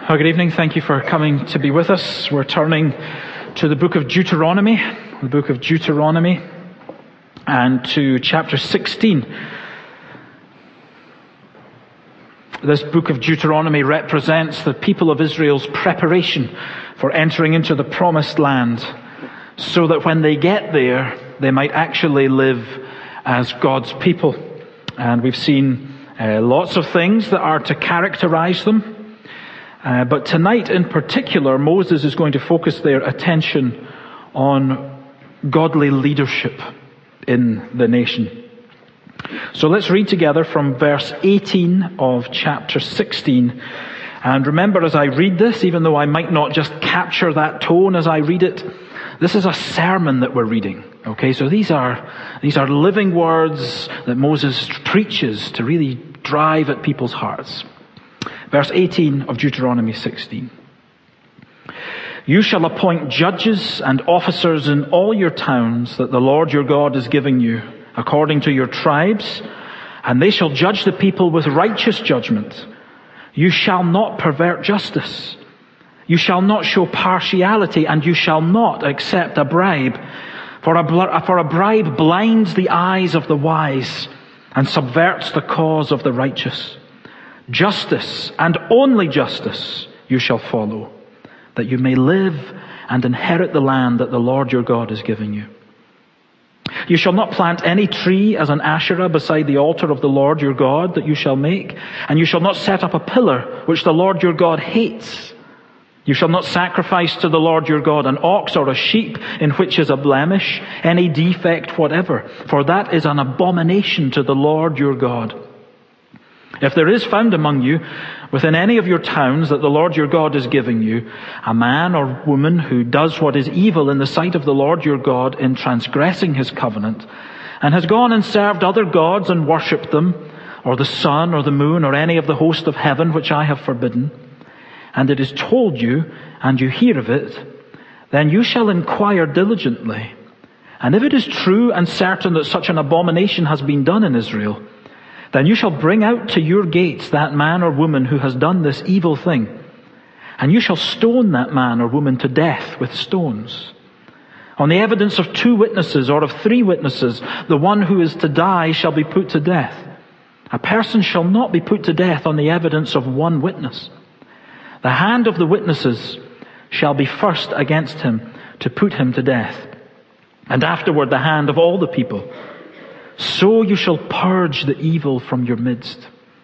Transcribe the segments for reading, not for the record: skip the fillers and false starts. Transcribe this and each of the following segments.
Well, good evening. Thank you for coming to be with us. We're turning to the book of Deuteronomy, and to chapter 16. This book of Deuteronomy represents the people of Israel's preparation for entering into the promised land, so that when they get there, they might actually live as God's people. And we've seen lots of things that are to characterize them. But tonight in particular, Moses is going to focus their attention on godly leadership in the nation. So let's read together from verse 18 of chapter 16. And remember, as I read this, even though I might not just capture that tone as I read it, this is a sermon that we're reading. Okay, so these are living words that Moses preaches to really drive at people's hearts. Verse 18 of Deuteronomy 16. You shall appoint judges and officers in all your towns that the Lord your God is giving you, according to your tribes, and they shall judge the people with righteous judgment. You shall not pervert justice. You shall not show partiality, and you shall not accept a bribe. For a bribe blinds the eyes of the wise and subverts the cause of the righteous. Justice, and only justice, you shall follow, that you may live and inherit the land that the Lord your God is giving you. You shall not plant any tree as an Asherah beside the altar of the Lord your God that you shall make, and you shall not set up a pillar which the Lord your God hates. You shall not sacrifice to the Lord your God an ox or a sheep in which is a blemish, any defect whatever, for that is an abomination to the Lord your God. If there is found among you, within any of your towns that the Lord your God is giving you, a man or woman who does what is evil in the sight of the Lord your God in transgressing his covenant, and has gone and served other gods and worshipped them, or the sun or the moon or any of the host of heaven which I have forbidden, and it is told you, and you hear of it, then you shall inquire diligently. And if it is true and certain that such an abomination has been done in Israel, then you shall bring out to your gates that man or woman who has done this evil thing, and you shall stone that man or woman to death with stones. On the evidence of 2 witnesses or of 3 witnesses, the one who is to die shall be put to death. A person shall not be put to death on the evidence of 1 witness. The hand of the witnesses shall be first against him to put him to death, and afterward the hand of all the people. So you shall purge the evil from your midst.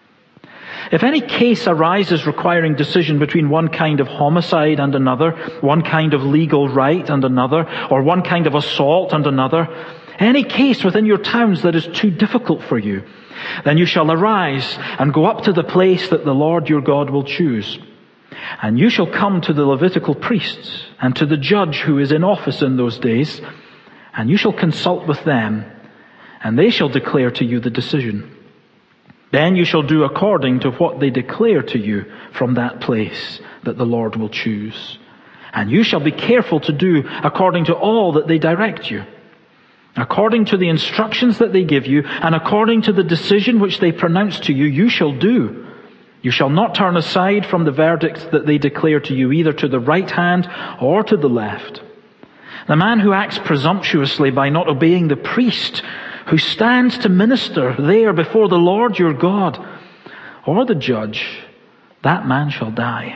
If any case arises requiring decision between one kind of homicide and another, one kind of legal right and another, or one kind of assault and another, any case within your towns that is too difficult for you, then you shall arise and go up to the place that the Lord your God will choose. And you shall come to the Levitical priests and to the judge who is in office in those days, and you shall consult with them, and they shall declare to you the decision. Then you shall do according to what they declare to you from that place that the Lord will choose. And you shall be careful to do according to all that they direct you. According to the instructions that they give you, and according to the decision which they pronounce to you, you shall do. You shall not turn aside from the verdict that they declare to you, either to the right hand or to the left. The man who acts presumptuously by not obeying the priest who stands to minister there before the Lord your God, or the judge, that man shall die.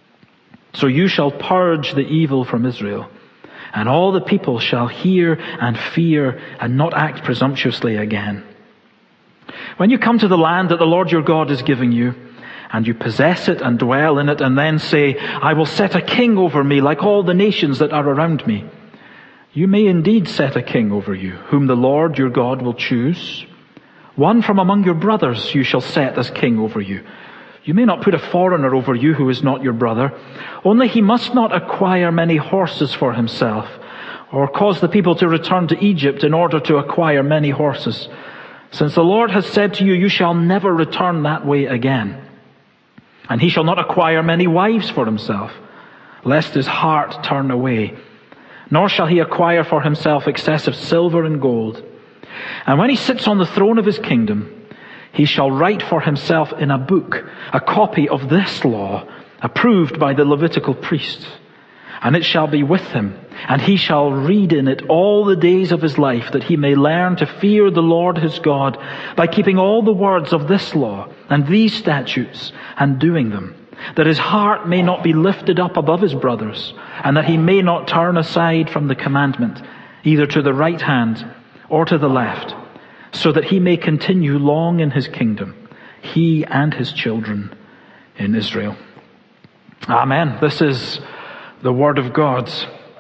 So you shall purge the evil from Israel, and all the people shall hear and fear and not act presumptuously again. When you come to the land that the Lord your God is giving you, and you possess it and dwell in it, and then say, I will set a king over me like all the nations that are around me, you may indeed set a king over you, whom the Lord your God will choose. One from among your brothers you shall set as king over you. You may not put a foreigner over you who is not your brother. Only he must not acquire many horses for himself, or cause the people to return to Egypt in order to acquire many horses. Since the Lord has said to you, you shall never return that way again. And he shall not acquire many wives for himself, lest his heart turn away. Nor shall he acquire for himself excessive silver and gold. And when he sits on the throne of his kingdom, he shall write for himself in a book a copy of this law approved by the Levitical priests. And it shall be with him, and he shall read in it all the days of his life, that he may learn to fear the Lord his God by keeping all the words of this law and these statutes and doing them, that his heart may not be lifted up above his brothers, and that he may not turn aside from the commandment, either to the right hand or to the left, so that he may continue long in his kingdom, he and his children in Israel. Amen. This is the Word of God.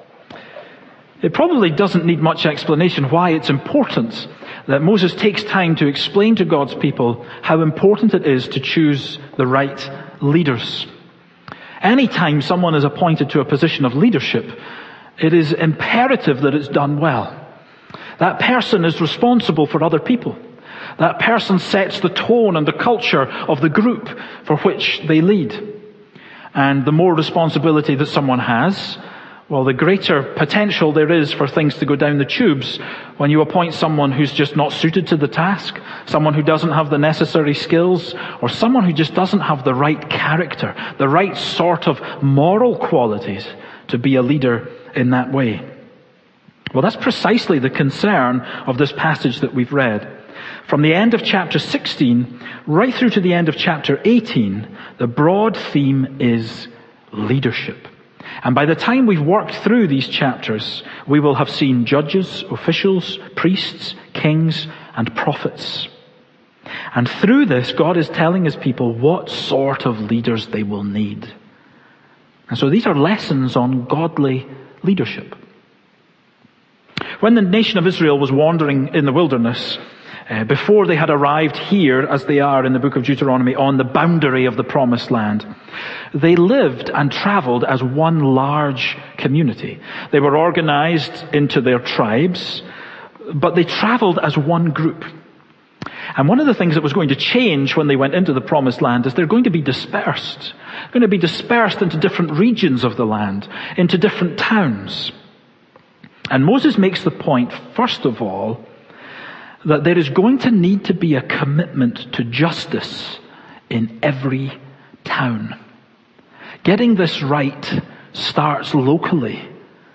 It probably doesn't need much explanation why it's important that Moses takes time to explain to God's people how important it is to choose the right leaders. Anytime someone is appointed to a position of leadership, it is imperative that it's done well. That person is responsible for other people. That person sets the tone and the culture of the group for which they lead. And the more responsibility that someone has, well, the greater potential there is for things to go down the tubes when you appoint someone who's just not suited to the task, someone who doesn't have the necessary skills, or someone who just doesn't have the right character, the right sort of moral qualities to be a leader in that way. Well, that's precisely the concern of this passage that we've read. From the end of chapter 16 right through to the end of chapter 18, the broad theme is leadership. And by the time we've worked through these chapters, we will have seen judges, officials, priests, kings, and prophets. And through this, God is telling his people what sort of leaders they will need. And so these are lessons on godly leadership. When the nation of Israel was wandering in the wilderness, before they had arrived here, as they are in the book of Deuteronomy, on the boundary of the promised land, they lived and traveled as one large community. They were organized into their tribes, but they traveled as one group. And one of the things that was going to change when they went into the promised land is they're going to be dispersed. They're going to be dispersed into different regions of the land, into different towns. And Moses makes the point, first of all, that there is going to need to be a commitment to justice in every town. Getting this right starts locally.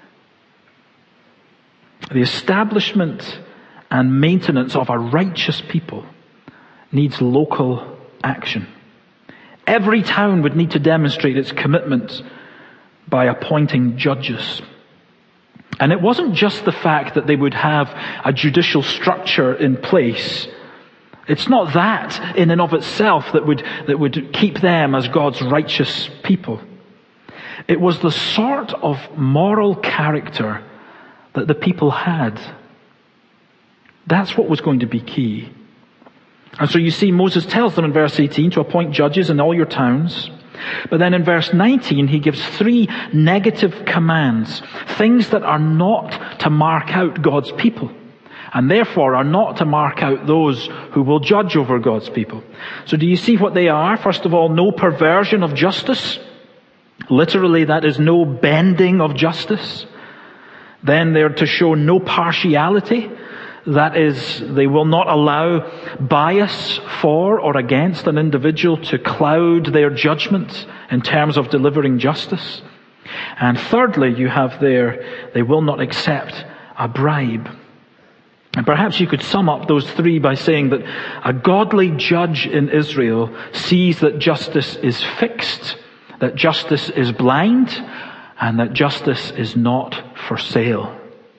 The establishment and maintenance of a righteous people needs local action. Every town would need to demonstrate its commitment by appointing judges. And it wasn't just the fact that they would have a judicial structure in place. It's not that in and of itself that would keep them as God's righteous people. It was the sort of moral character that the people had. That's what was going to be key. And so you see, Moses tells them in verse 18 to appoint judges in all your towns. But then in verse 19, he gives 3 negative commands, things that are not to mark out God's people, and therefore are not to mark out those who will judge over God's people. So do you see what they are? First of all, no perversion of justice. Literally, that is no bending of justice. Then they're to show no partiality. That is, they will not allow bias for or against an individual to cloud their judgment in terms of delivering justice. And thirdly, you have there, they will not accept a bribe. And perhaps you could sum up those 3 by saying that a godly judge in Israel sees that justice is fixed, that justice is blind, and that justice is not for sale.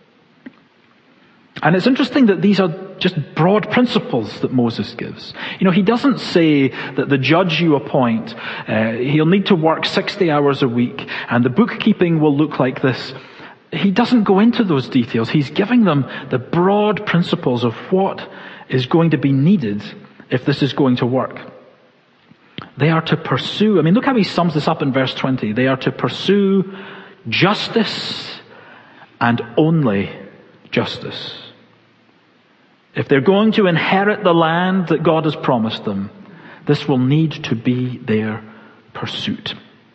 And it's interesting that these are just broad principles that Moses gives. You know, he doesn't say that the judge you appoint, he'll need to work 60 hours a week and the bookkeeping will look like this. He doesn't go into those details. He's giving them the broad principles of what is going to be needed if this is going to work. They are to pursue, look how he sums this up in verse 20. They are to pursue justice and only justice. If they're going to inherit the land that God has promised them, this will need to be their pursuit.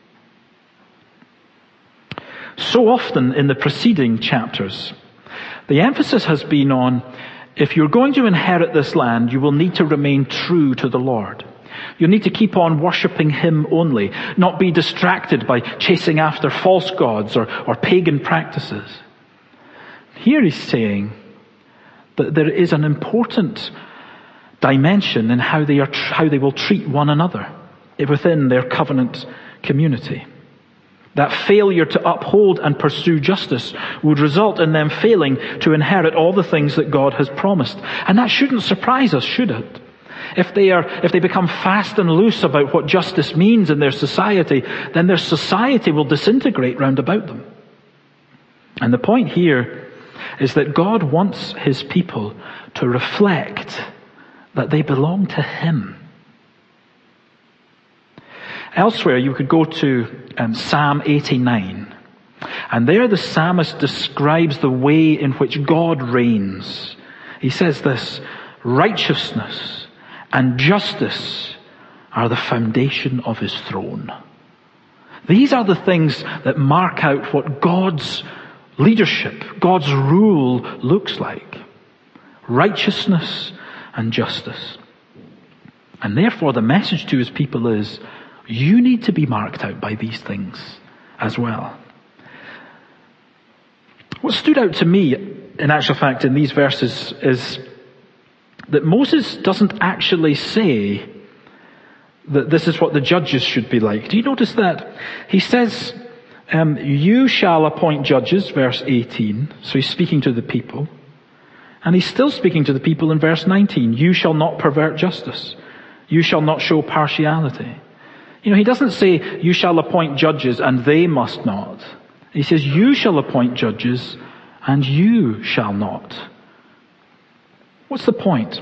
So often in the preceding chapters, the emphasis has been on, if you're going to inherit this land, you will need to remain true to the Lord. You'll need to keep on worshipping him only, not be distracted by chasing after false gods or pagan practices. Here he's saying that there is an important dimension in how they will treat one another within their covenant community. That failure to uphold and pursue justice would result in them failing to inherit all the things that God has promised. And that shouldn't surprise us, should it? If they become fast and loose about what justice means in their society, then their society will disintegrate round about them. And the point here is that God wants his people to reflect that they belong to him. Elsewhere, you could go to Psalm 89. And there the psalmist describes the way in which God reigns. He says this: righteousness and justice are the foundation of his throne. These are the things that mark out what God's leadership, God's rule looks like. Righteousness and justice. And therefore the message to his people is, you need to be marked out by these things as well. What stood out to me, in actual fact, in these verses is that Moses doesn't actually say that this is what the judges should be like. Do you notice that? He says, you shall appoint judges, verse 18. So he's speaking to the people. And he's still speaking to the people in verse 19. You shall not pervert justice. You shall not show partiality. You know, he doesn't say, you shall appoint judges and they must not. He says, you shall appoint judges and you shall not. What's the point?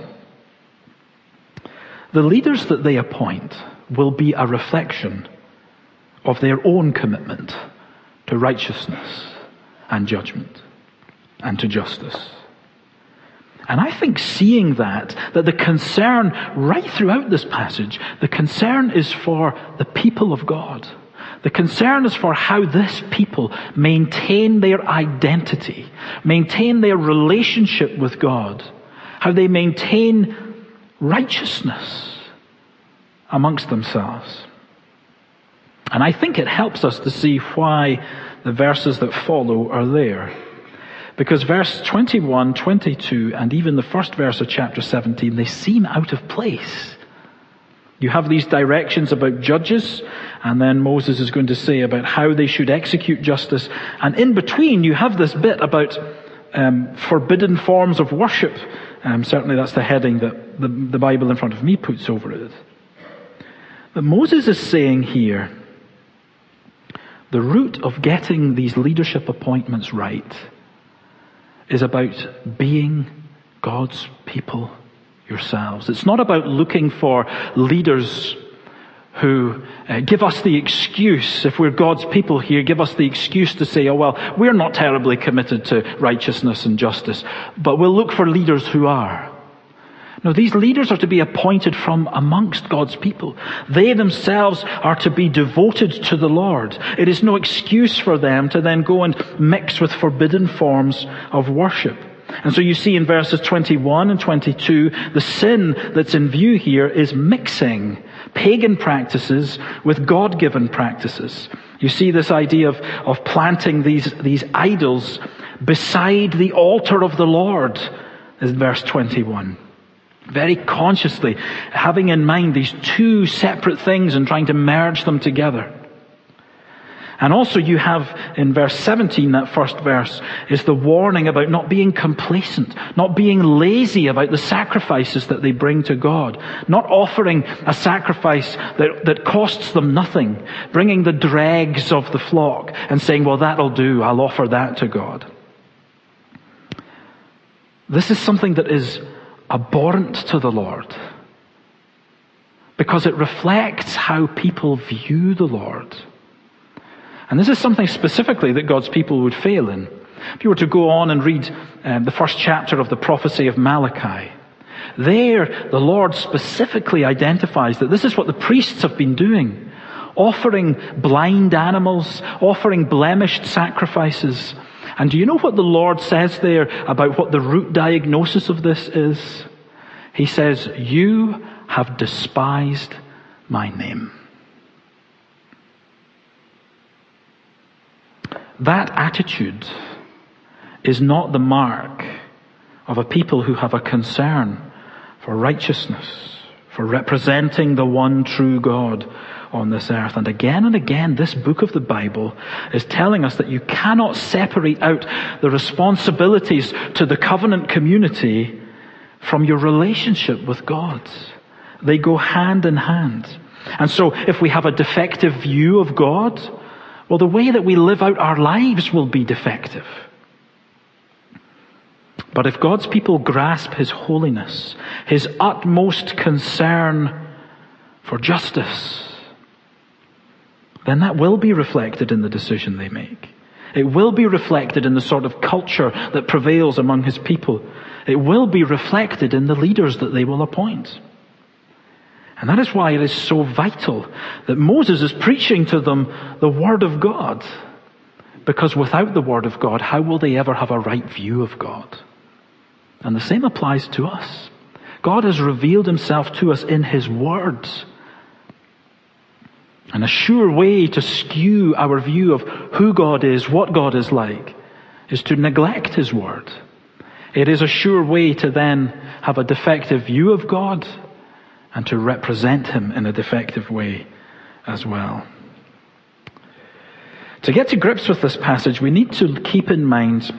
The leaders that they appoint will be a reflection of their own commitment to righteousness and judgment and to justice. And I think seeing that the concern right throughout this passage, the concern is for the people of God. The concern is for how this people maintain their identity, maintain their relationship with God, how they maintain righteousness amongst themselves. And I think it helps us to see why the verses that follow are there. Because verse 21, 22, and even the first verse of chapter 17, they seem out of place. You have these directions about judges, and then Moses is going to say about how they should execute justice. And in between, you have this bit about forbidden forms of worship. Certainly that's the heading that the Bible in front of me puts over it. But Moses is saying here, the root of getting these leadership appointments right is about being God's people yourselves. It's not about looking for leaders who give us the excuse, if we're God's people here, give us the excuse to say, oh well, we're not terribly committed to righteousness and justice, but we'll look for leaders who are. No, these leaders are to be appointed from amongst God's people. They themselves are to be devoted to the Lord. It is no excuse for them to then go and mix with forbidden forms of worship. And so you see in verses 21 and 22, the sin that's in view here is mixing pagan practices with God-given practices. You see this idea of planting these idols beside the altar of the Lord, is verse 21. Very consciously having in mind these two separate things and trying to merge them together. And also you have in verse 17, that first verse, is the warning about not being complacent, not being lazy about the sacrifices that they bring to God, not offering a sacrifice that costs them nothing, bringing the dregs of the flock and saying, well, that'll do, I'll offer that to God. This is something that is abhorrent to the Lord, because it reflects how people view the Lord. And this is something specifically that God's people would fail in. If you were to go on and read the first chapter of the prophecy of Malachi, there the Lord specifically identifies that this is what the priests have been doing, offering blind animals, offering blemished sacrifices. And do you know what the Lord says there about what the root diagnosis of this is? He says, you have despised my name. That attitude is not the mark of a people who have a concern for righteousness, for representing the one true God on this earth. And again, this book of the Bible is telling us that you cannot separate out the responsibilities to the covenant community from your relationship with God. They go hand in hand. And so if we have a defective view of God, well, the way that we live out our lives will be defective. But if God's people grasp His holiness, His utmost concern for justice, then that will be reflected in the decision they make. It will be reflected in the sort of culture that prevails among His people. It will be reflected in the leaders that they will appoint. And that is why it is so vital that Moses is preaching to them the Word of God. Because without the Word of God, how will they ever have a right view of God? And the same applies to us. God has revealed Himself to us in His words. And a sure way to skew our view of who God is, what God is like, is to neglect His Word. It is a sure way to then have a defective view of God and to represent Him in a defective way as well. To get to grips with this passage, we need to keep in mind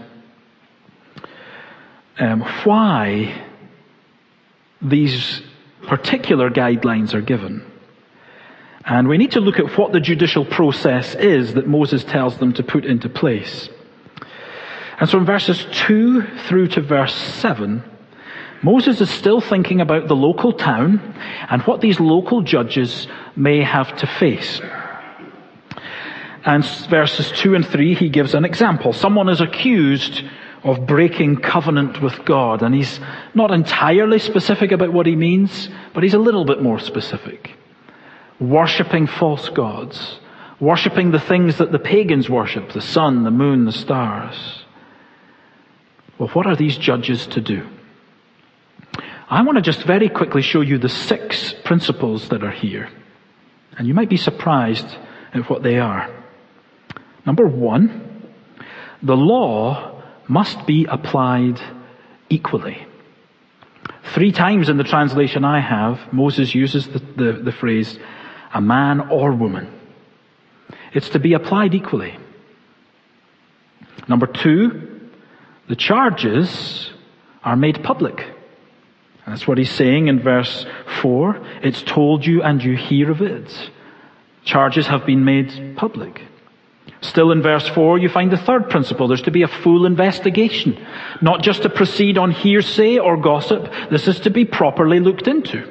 why these particular guidelines are given. And we need to look at what the judicial process is that Moses tells them to put into place. And so in verses 2 through to verse 7, Moses is still thinking about the local town and what these local judges may have to face. And verses 2 and 3, he gives an example. Someone is accused of breaking covenant with God, and he's not entirely specific about what he means, but he's a little bit more specific. Worshipping false gods, worshipping the things that the pagans worship, the sun, the moon, the stars. Well, what are these judges to do? I want to just very quickly show you the 6 principles that are here. And you might be surprised at what they are. Number 1, the law must be applied equally. 3 times in the translation I have, Moses uses the phrase, a man or woman. It's to be applied equally. Number 2, the charges are made public. And that's what he's saying in verse 4. It's told you and you hear of it. Charges have been made public. Still in verse 4, you find the 3rd principle. There's to be a full investigation. Not just to proceed on hearsay or gossip. This is to be properly looked into.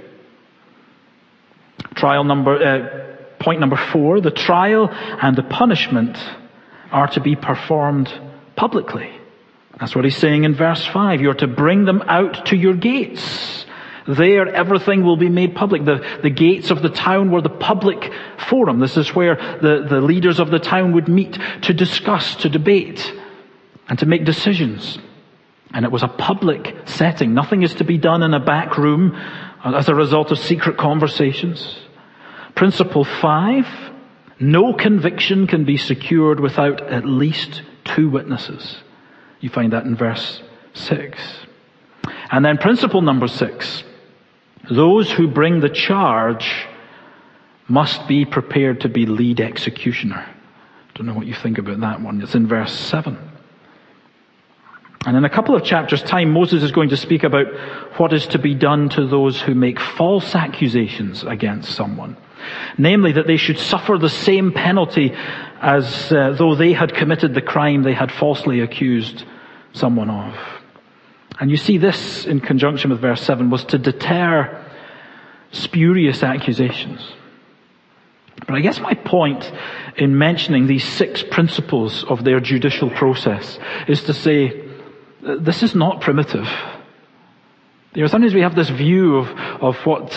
Point number 4, the trial and the punishment are to be performed publicly. That's what he's saying in verse 5. You're to bring them out to your gates. There, everything will be made public. The gates of the town were the public forum. This is where the leaders of the town would meet to discuss, to debate, and to make decisions. And it was a public setting. Nothing is to be done in a back room as a result of secret conversations. Principle 5, no conviction can be secured without at least 2 witnesses. You find that in verse 6. And then principle number 6, those who bring the charge must be prepared to be lead executioner. Don't know what you think about that one. It's in verse 7. And in a couple of chapters' time, Moses is going to speak about what is to be done to those who make false accusations against someone. Namely, that they should suffer the same penalty as though they had committed the crime they had falsely accused someone of. And you see this in conjunction with verse 7 was to deter spurious accusations. But I guess my point in mentioning these 6 principles of their judicial process is to say, this is not primitive. You know, sometimes we have this view of what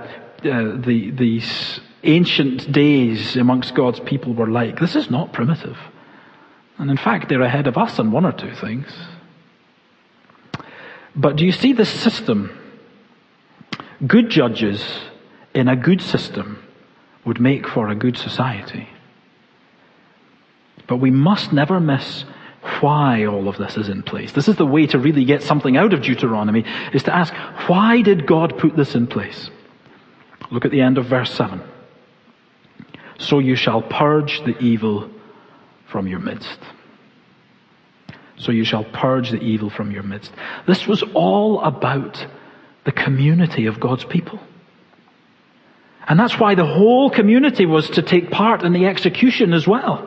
these ancient days amongst God's people were like. This is not primitive. And in fact, they're ahead of us on 1 or 2 things. But do you see this system Good judges in a good system would make for a good society. But we must never miss why all of this is in place. This is the way to really get something out of Deuteronomy, is to ask, why did God put this in place? Look at the end of verse 7. So you shall purge the evil from your midst. So you shall purge the evil from your midst. This was all about the community of God's people. And that's why the whole community was to take part in the execution as well.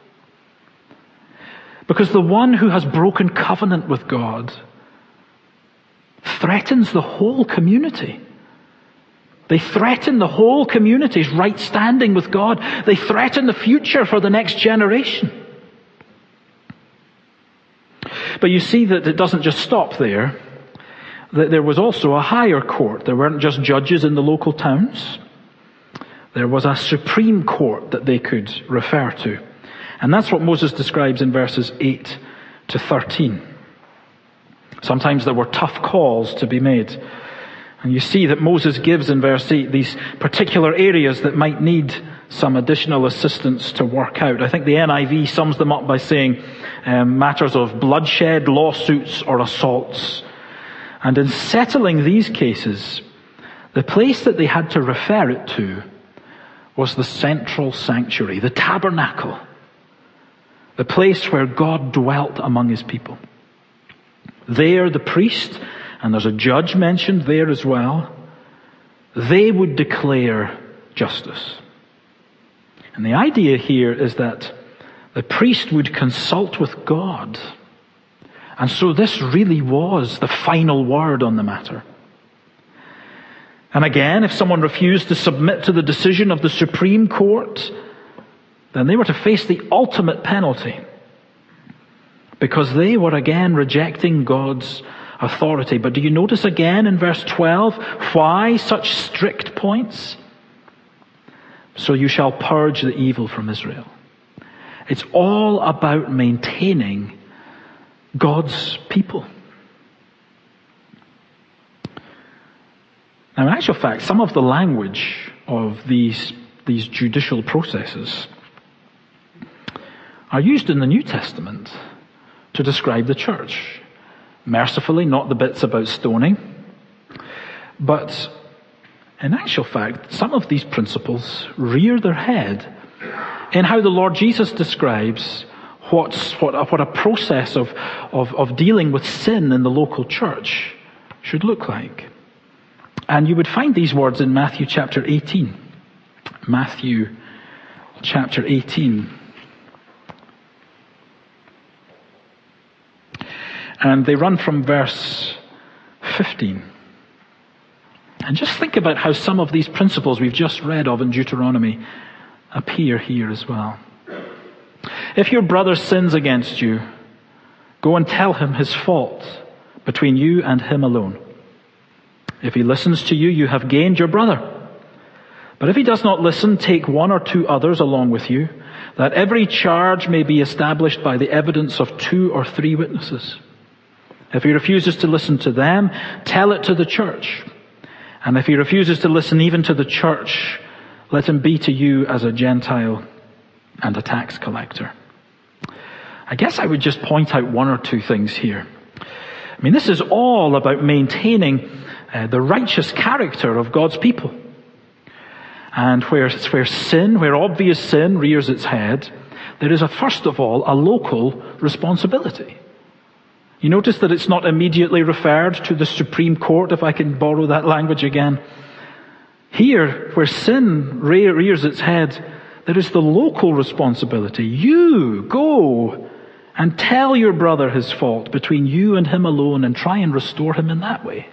Because the one who has broken covenant with God threatens the whole community. They threaten the whole community's right standing with God. They threaten the future for the next generation. But you see that it doesn't just stop there. That there was also a higher court. There weren't just judges in the local towns. There was a supreme court that they could refer to. And that's what Moses describes in verses 8 to 13. Sometimes there were tough calls to be made. And you see that Moses gives in verse 8 these particular areas that might need some additional assistance to work out. I think the NIV sums them up by saying matters of bloodshed, lawsuits, or assaults. And in settling these cases, the place that they had to refer it to was the central sanctuary, the tabernacle. The place where God dwelt among his people. There the priest, and there's a judge mentioned there as well, they would declare justice. And the idea here is that the priest would consult with God. And so this really was the final word on the matter. And again, if someone refused to submit to the decision of the Supreme Court, then they were to face the ultimate penalty, because they were again rejecting God's authority. But do you notice again in verse 12 why such strict points? So you shall purge the evil from Israel. It's all about maintaining God's people. Now, in actual fact, some of the language of these judicial processes are used in the New Testament to describe the church. Mercifully, not the bits about stoning. But in actual fact, some of these principles rear their head in how the Lord Jesus describes what a process of dealing with sin in the local church should look like. And you would find these words in Matthew chapter 18. Matthew chapter 18. And they run from verse 15. And just think about how some of these principles we've just read of in Deuteronomy appear here as well. If your brother sins against you, go and tell him his fault between you and him alone. If he listens to you, you have gained your brother. But if he does not listen, take one or two others along with you, that every charge may be established by the evidence of 2 or 3 witnesses. If he refuses to listen to them, tell it to the church. And if he refuses to listen even to the church, let him be to you as a Gentile and a tax collector. I guess I would just point out 1 or 2 things here. I mean, this is all about maintaining the righteous character of God's people. And where obvious sin rears its head, there is first of all a local responsibility. You notice that it's not immediately referred to the Supreme Court, if I can borrow that language again. Here, where sin rears its head, there is the local responsibility. You go and tell your brother his fault between you and him alone and try and restore him in that way.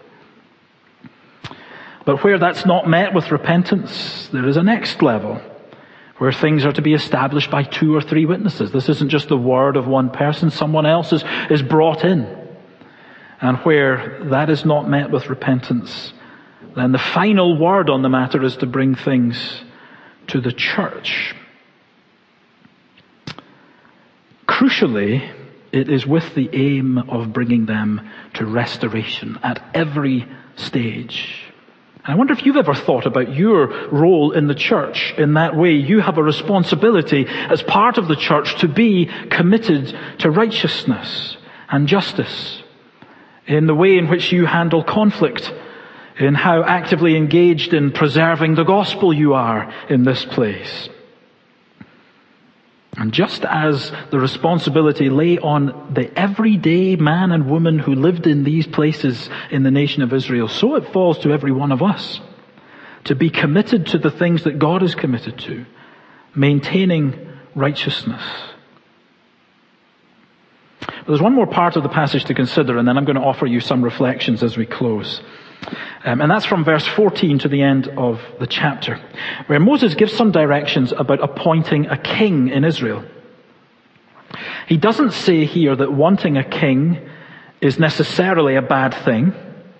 But where that's not met with repentance, there is a next level where things are to be established by 2 or 3 witnesses. This isn't just the word of one person. Someone else is brought in. And where that is not met with repentance, then the final word on the matter is to bring things to the church. Crucially, it is with the aim of bringing them to restoration at every stage. And I wonder if you've ever thought about your role in the church in that way. You have a responsibility as part of the church to be committed to righteousness and justice in the way in which you handle conflict, in how actively engaged in preserving the gospel you are in this place. And just as the responsibility lay on the everyday man and woman who lived in these places in the nation of Israel, so it falls to every one of us to be committed to the things that God is committed to, maintaining righteousness. But there's one more part of the passage to consider, and then I'm going to offer you some reflections as we close. And that's from verse 14 to the end of the chapter, where Moses gives some directions about appointing a king in Israel. He doesn't say here that wanting a king is necessarily a bad thing.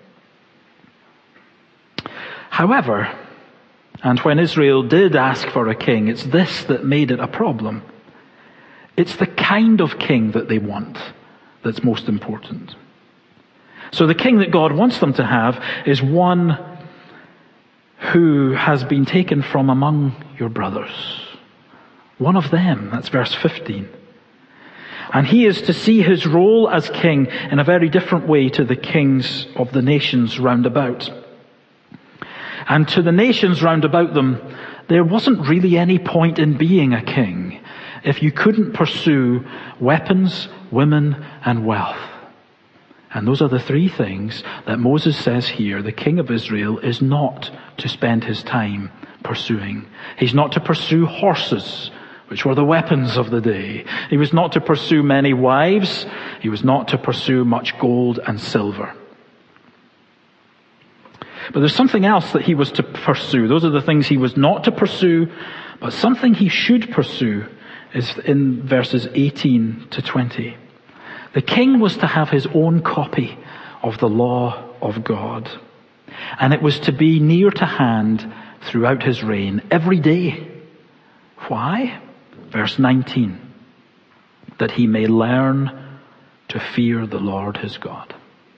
However, and when Israel did ask for a king, it's this that made it a problem. It's the kind of king that they want that's most important. So the king that God wants them to have is one who has been taken from among your brothers. One of them. That's verse 15. And he is to see his role as king in a very different way to the kings of the nations round about. And to the nations round about them, there wasn't really any point in being a king if you couldn't pursue weapons, women, and wealth. And those are the three things that Moses says here the king of Israel is not to spend his time pursuing. He's not to pursue horses, which were the weapons of the day. He was not to pursue many wives. He was not to pursue much gold and silver. But there's something else that he was to pursue. Those are the things he was not to pursue, but something he should pursue is in verses 18 to 20. The king was to have his own copy of the law of God. And it was to be near to hand throughout his reign every day. Why? Verse 19. That he may learn to fear the Lord his God.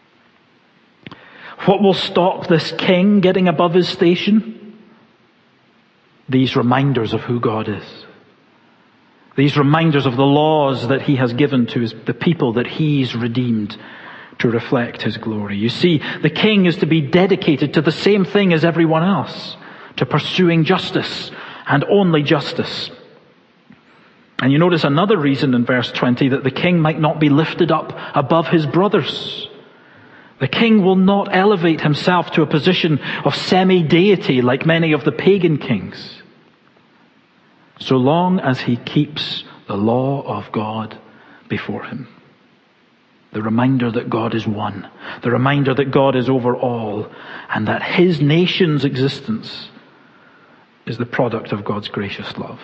What will stop this king getting above his station? These reminders of who God is. These reminders of the laws that he has given to the people that he's redeemed to reflect his glory. You see, the king is to be dedicated to the same thing as everyone else, to pursuing justice and only justice. And you notice another reason in verse 20 that the king might not be lifted up above his brothers. The king will not elevate himself to a position of semi-deity like many of the pagan kings, so long as he keeps the law of God before him. The reminder that God is one. The reminder that God is over all. And that his nation's existence is the product of God's gracious love.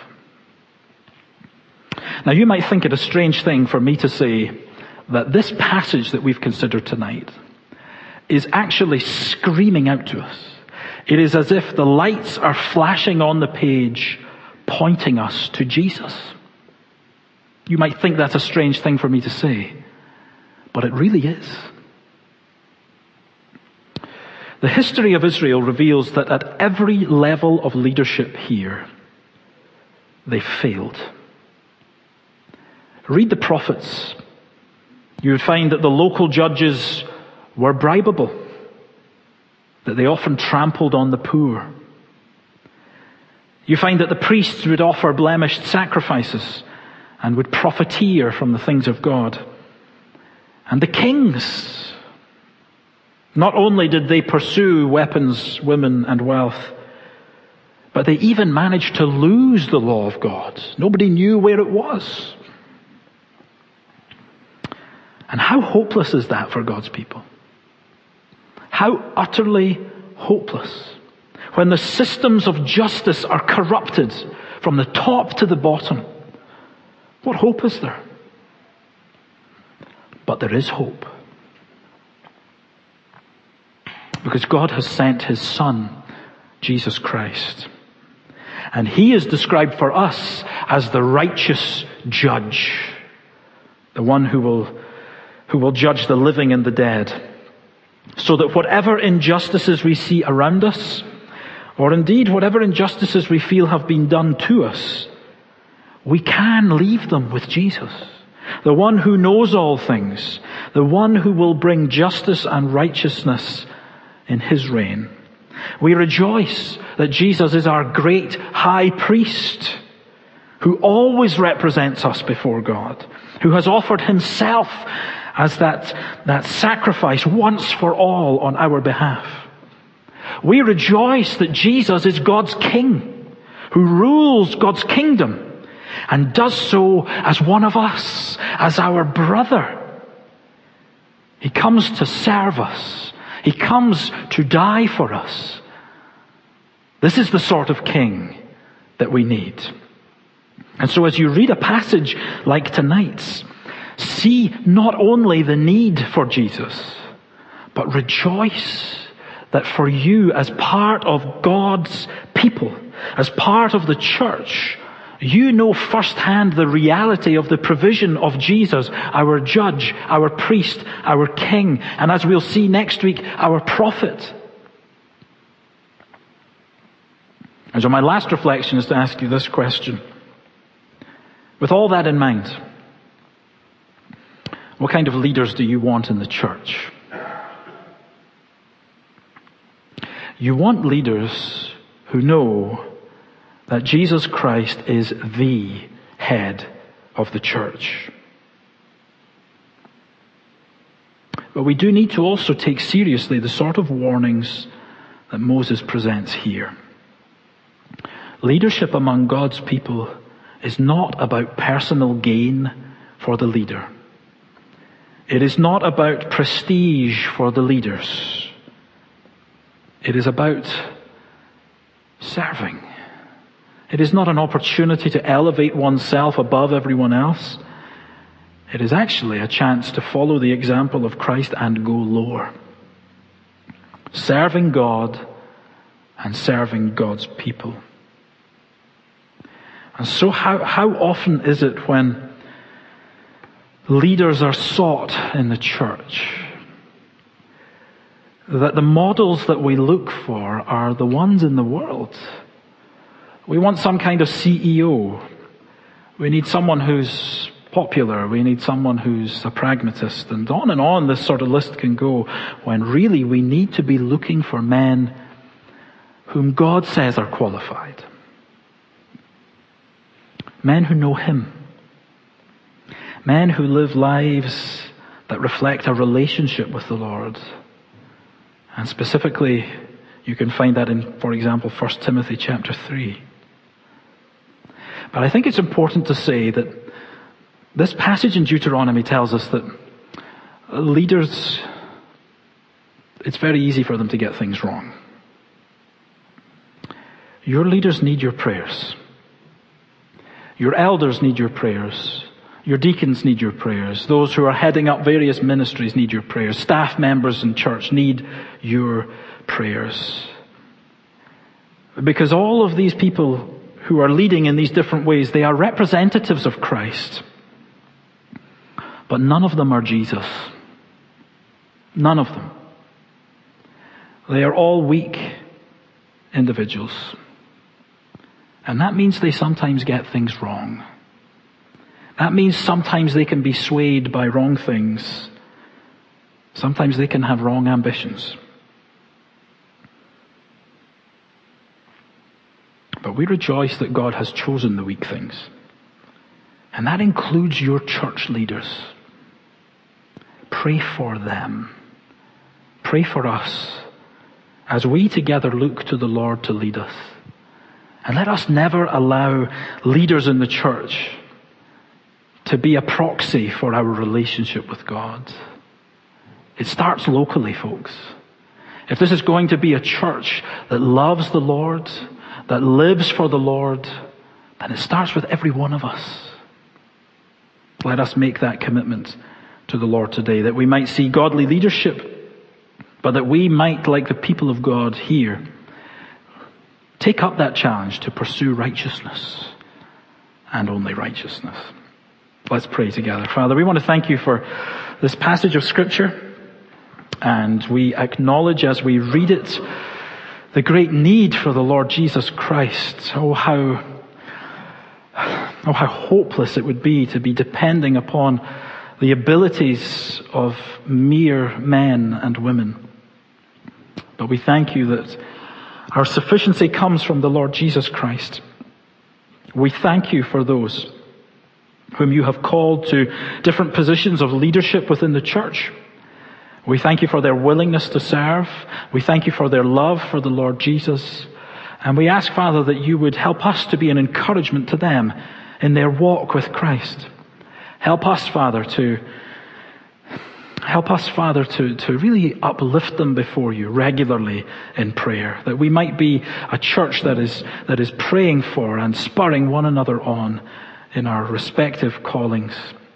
Now you might think it a strange thing for me to say that this passage that we've considered tonight is actually screaming out to us. It is as if the lights are flashing on the page, pointing us to Jesus. You might think that's a strange thing for me to say, but it really is. The history of Israel reveals that at every level of leadership here, they failed. Read the prophets. You would find that the local judges were bribable, that they often trampled on the poor. You find that the priests would offer blemished sacrifices and would profiteer from the things of God. And the kings, not only did they pursue weapons, women, and wealth, but they even managed to lose the law of God. Nobody knew where it was. And how hopeless is that for God's people? How utterly hopeless. When the systems of justice are corrupted from the top to the bottom, what hope is there? But there is hope. Because God has sent his Son, Jesus Christ. And he is described for us as the righteous judge. The one who will judge the living and the dead. so that whatever injustices we see around us, or indeed whatever injustices we feel have been done to us, we can leave them with Jesus, the one who knows all things, the one who will bring justice and righteousness in his reign. We rejoice that Jesus is our great high priest, who always represents us before God, who has offered himself as that sacrifice once for all on our behalf. We rejoice that Jesus is God's King, who rules God's kingdom and does so as one of us, as our brother. He comes to serve us. He comes to die for us. This is the sort of king that we need. And so as you read a passage like tonight's, see not only the need for Jesus, but rejoice that for you, as part of God's people, as part of the church, you know firsthand the reality of the provision of Jesus, our judge, our priest, our king, and as we'll see next week, our prophet. And so my last reflection is to ask you this question. With all that in mind, what kind of leaders do you want in the church? You want leaders who know that Jesus Christ is the head of the church. But we do need to also take seriously the sort of warnings that Moses presents here. Leadership among God's people is not about personal gain for the leader. It is not about prestige for the leaders. It is about serving. It is not an opportunity to elevate oneself above everyone else. It is actually a chance to follow the example of Christ and go lower. Serving God and serving God's people. And so how often is it when leaders are sought in the church that the models that we look for are the ones in the world? We want some kind of CEO. We need someone who's popular. We need someone who's a pragmatist. And on this sort of list can go, when really we need to be looking for men whom God says are qualified. Men who know Him. Men who live lives that reflect a relationship with the Lord. And specifically, you can find that in, for example, 1 Timothy chapter 3. But I think it's important to say that this passage in Deuteronomy tells us that leaders, it's very easy for them to get things wrong. Your leaders need your prayers. Your elders need your prayers. Your deacons need your prayers. Those who are heading up various ministries need your prayers. Staff members in church need your prayers. Because all of these people who are leading in these different ways, they are representatives of Christ. But none of them are Jesus. None of them. They are all weak individuals. And that means they sometimes get things wrong. That means sometimes they can be swayed by wrong things. Sometimes they can have wrong ambitions. But we rejoice that God has chosen the weak things. And that includes your church leaders. Pray for them. Pray for us as we together look to the Lord to lead us. And let us never allow leaders in the church to be a proxy for our relationship with God. It starts locally, folks. If this is going to be a church that loves the Lord, that lives for the Lord, then it starts with every one of us. Let us make that commitment to the Lord today, that we might see godly leadership, but that we might, like the people of God here, take up that challenge to pursue righteousness and only righteousness. Let's pray together. Father, we want to thank you for this passage of Scripture. And we acknowledge as we read it the great need for the Lord Jesus Christ. Oh, how hopeless it would be to be depending upon the abilities of mere men and women. But we thank you that our sufficiency comes from the Lord Jesus Christ. We thank you for those whom you have called to different positions of leadership within the church. We thank you for their willingness to serve. We thank you for their love for the Lord Jesus. And we ask, Father, that you would help us to be an encouragement to them in their walk with Christ. Help us, Father, to really uplift them before you regularly in prayer, that we might be a church that is praying for and spurring one another on in our respective callings.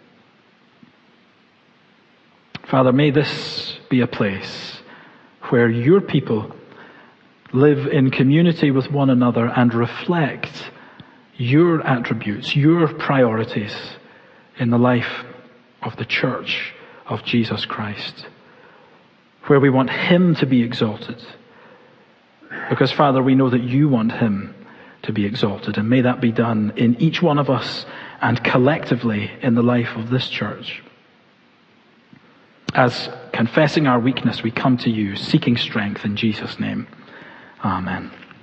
Father, may this be a place where your people live in community with one another and reflect your attributes, your priorities in the life of the church of Jesus Christ, where we want him to be exalted. Because, Father, we know that you want him to be exalted, and may that be done in each one of us and collectively in the life of this church. As confessing our weakness, we come to you, seeking strength in Jesus' name. Amen.